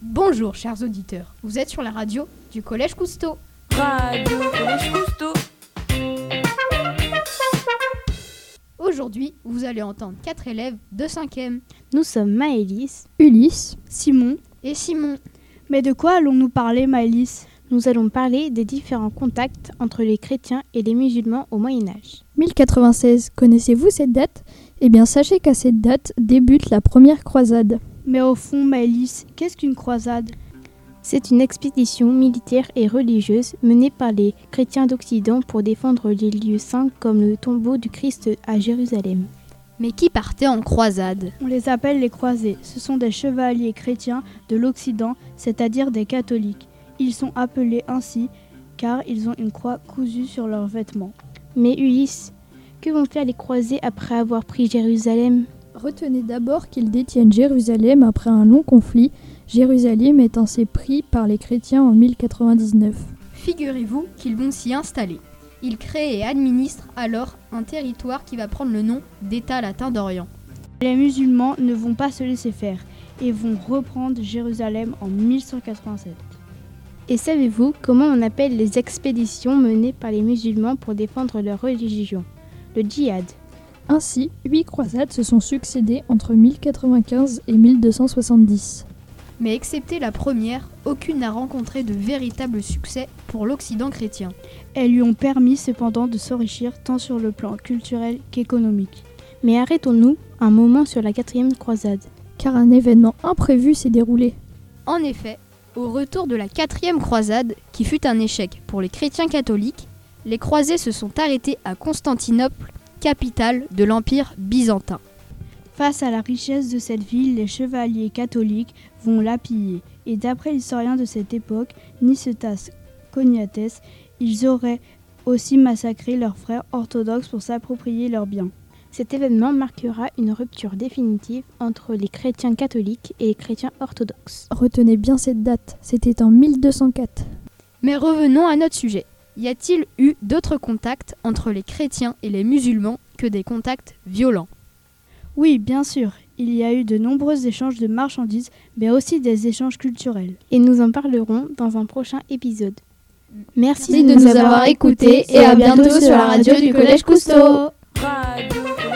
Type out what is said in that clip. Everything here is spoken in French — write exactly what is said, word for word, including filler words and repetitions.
Bonjour chers auditeurs, vous êtes sur la radio du Collège Cousteau. Radio Collège Cousteau. Aujourd'hui, vous allez entendre quatre élèves de cinquième. Nous sommes Maëlys, Ulysse, Simon et Simon. Mais de quoi allons-nous parler, Maëlys ? Nous allons parler des différents contacts entre les chrétiens et les musulmans au Moyen-Âge. mille quatre-vingt-seize, connaissez-vous cette date ? Eh bien, sachez qu'à cette date débute la première croisade. Mais au fond, Maëlys, qu'est-ce qu'une croisade ? C'est une expédition militaire et religieuse menée par les chrétiens d'Occident pour défendre les lieux saints comme le tombeau du Christ à Jérusalem. Mais qui partait en croisade ? On les appelle les croisés. Ce sont des chevaliers chrétiens de l'Occident, c'est-à-dire des catholiques. Ils sont appelés ainsi car ils ont une croix cousue sur leurs vêtements. Mais Ulysse, que vont faire les croisés après avoir pris Jérusalem ? Retenez d'abord qu'ils détiennent Jérusalem après un long conflit, Jérusalem est ainsi pris par les chrétiens en mille quatre-vingt-dix-neuf. Figurez-vous qu'ils vont s'y installer. Ils créent et administrent alors un territoire qui va prendre le nom d'État latin d'Orient. Les musulmans ne vont pas se laisser faire et vont reprendre Jérusalem en mille cent quatre-vingt-sept. Et savez-vous comment on appelle les expéditions menées par les musulmans pour défendre leur religion ? Le djihad. Ainsi, huit croisades se sont succédées entre mille quatre-vingt-quinze et mille deux cent soixante-dix. Mais excepté la première, aucune n'a rencontré de véritable succès pour l'Occident chrétien. Elles lui ont permis cependant de s'enrichir tant sur le plan culturel qu'économique. Mais arrêtons-nous un moment sur la quatrième croisade. Car un événement imprévu s'est déroulé. En effet, au retour de la quatrième croisade, qui fut un échec pour les chrétiens catholiques, les croisés se sont arrêtés à Constantinople, capitale de l'Empire byzantin. Face à la richesse de cette ville, les chevaliers catholiques vont la piller. Et d'après l'historien de cette époque, Nicetas Choniates, ils auraient aussi massacré leurs frères orthodoxes pour s'approprier leurs biens. Cet événement marquera une rupture définitive entre les chrétiens catholiques et les chrétiens orthodoxes. Retenez bien cette date, c'était en mille deux cent quatre. Mais revenons à notre sujet. Y a-t-il eu d'autres contacts entre les chrétiens et les musulmans que des contacts violents ? Oui, bien sûr. Il y a eu de nombreux échanges de marchandises, mais aussi des échanges culturels. Et nous en parlerons dans un prochain épisode. Merci, Merci de nous avoir écoutés et à bientôt sur la radio du Collège Cousteau. Radio